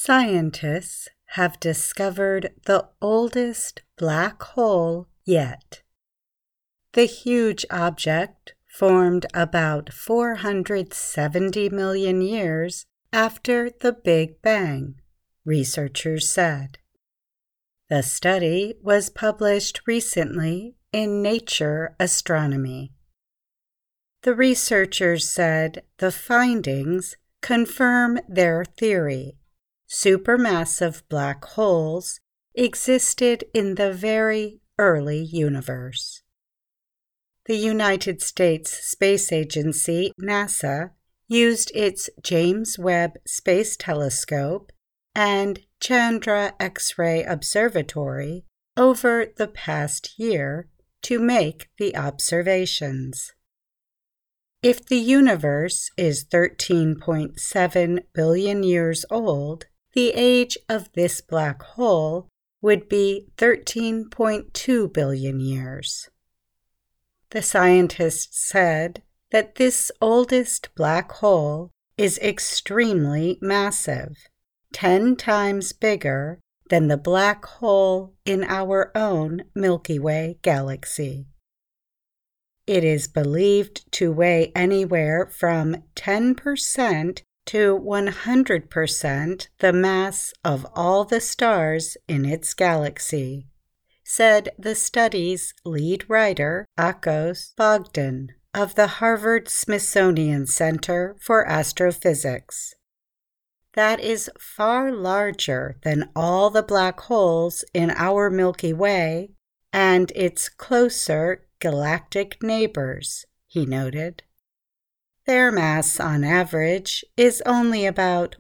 Scientists have discovered the oldest black hole yet. The huge object formed about 470 million years after the Big Bang, researchers said. The study was published recently in Nature Astronomy. The researchers said the findings confirm their theory. Supermassive black holes existed in the very early universe. The United States Space Agency, NASA, used its James Webb Space Telescope and Chandra X-ray Observatory over the past year to make the observations. If the universe is 13.7 billion years old, the age of this black hole would be 13.2 billion years. The scientists said that this oldest black hole is extremely massive, 10 times bigger than the black hole in our own Milky Way galaxy. It is believed to weigh anywhere from 10% to 100% the mass of all the stars in its galaxy, said the study's lead writer, Akos Bogdan, of the Harvard-Smithsonian Center for Astrophysics. That is far larger than all the black holes in our Milky Way and its closer galactic neighbors, he noted. Their mass on average is only about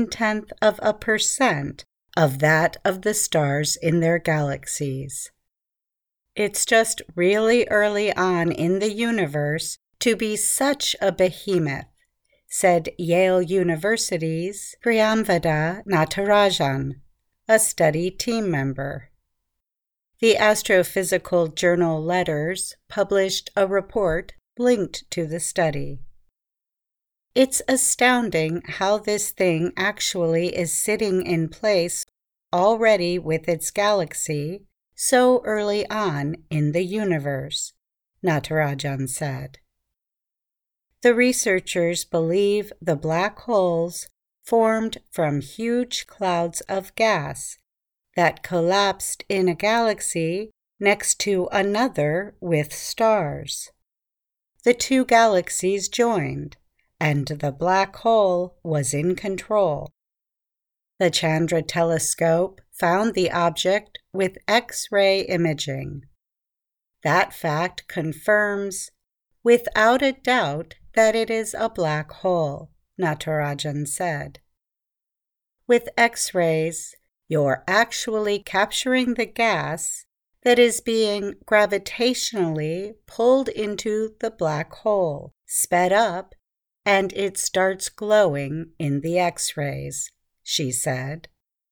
0.1% of that of the stars in their galaxies. It's just really early on in the universe to be such a behemoth, said Yale University's Priyamvada Natarajan, a study team member. The Astrophysical Journal Letters published a report linked to the study. It's astounding how this thing actually is sitting in place already with its galaxy so early on in the universe, Natarajan said. The researchers believe the black holes formed from huge clouds of gas that collapsed in a galaxy next to another with stars. The two galaxies joined, and the black hole was in control. The Chandra telescope found the object with X-ray imaging. That fact confirms, without a doubt, that it is a black hole, Natarajan said. With X-rays, you're actually capturing the gas that is being gravitationally pulled into the black hole, sped up, and it starts glowing in the X-rays, she said.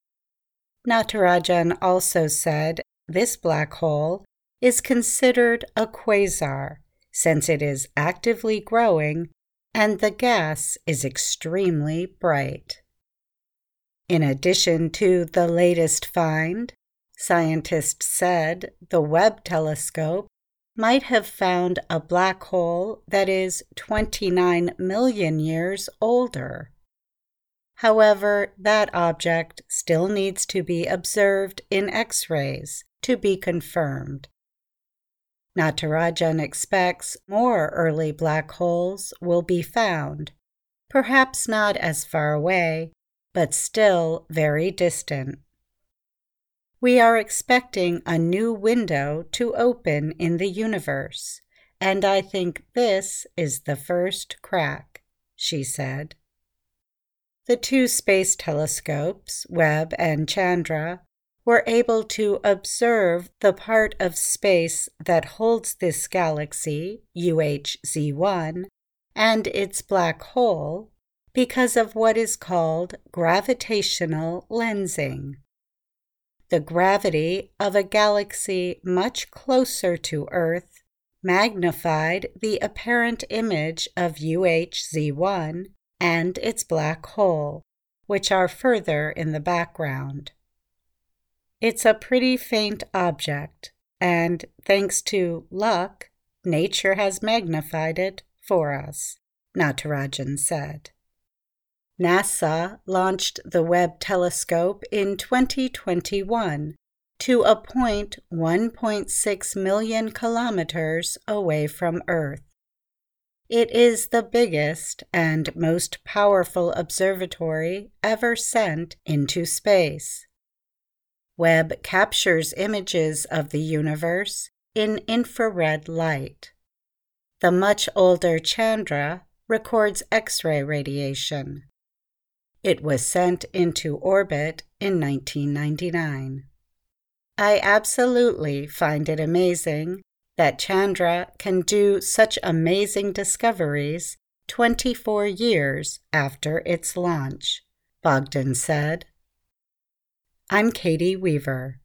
Natarajan also said this black hole is considered a quasar since it is actively growing and the gas is extremely bright. In addition to the latest find, scientists said the Webb telescope might have found a black hole that is 29 million years older. However, that object still needs to be observed in X-rays to be confirmed. Natarajan expects more early black holes will be found, perhaps not as far away, but still very distant. We are expecting a new window to open in the universe, and I think this is the first crack, she said. The two space telescopes, Webb and Chandra, were able to observe the part of space that holds this galaxy, UHZ1, and its black hole because of what is called gravitational lensing. The gravity of a galaxy much closer to Earth magnified the apparent image of UHZ1 and its black hole, which are further in the background. It's a pretty faint object, and thanks to luck, nature has magnified it for us, Natarajan said. NASA launched the Webb telescope in 2021 to a point 1.6 million kilometers away from Earth. It is the biggest and most powerful observatory ever sent into space. Webb captures images of the universe in infrared light. The much older Chandra records X-ray radiation. It was sent into orbit in 1999. I absolutely find it amazing that Chandra can do such amazing discoveries 24 years after its launch, Bogdan said. I'm Katie Weaver.